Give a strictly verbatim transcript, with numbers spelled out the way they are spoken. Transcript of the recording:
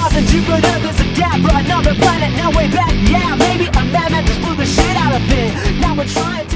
Mars and Jupiter, there's a gap for another planet. Now way back, yeah, maybe a mammoth just blew the shit out of it. Now we're trying to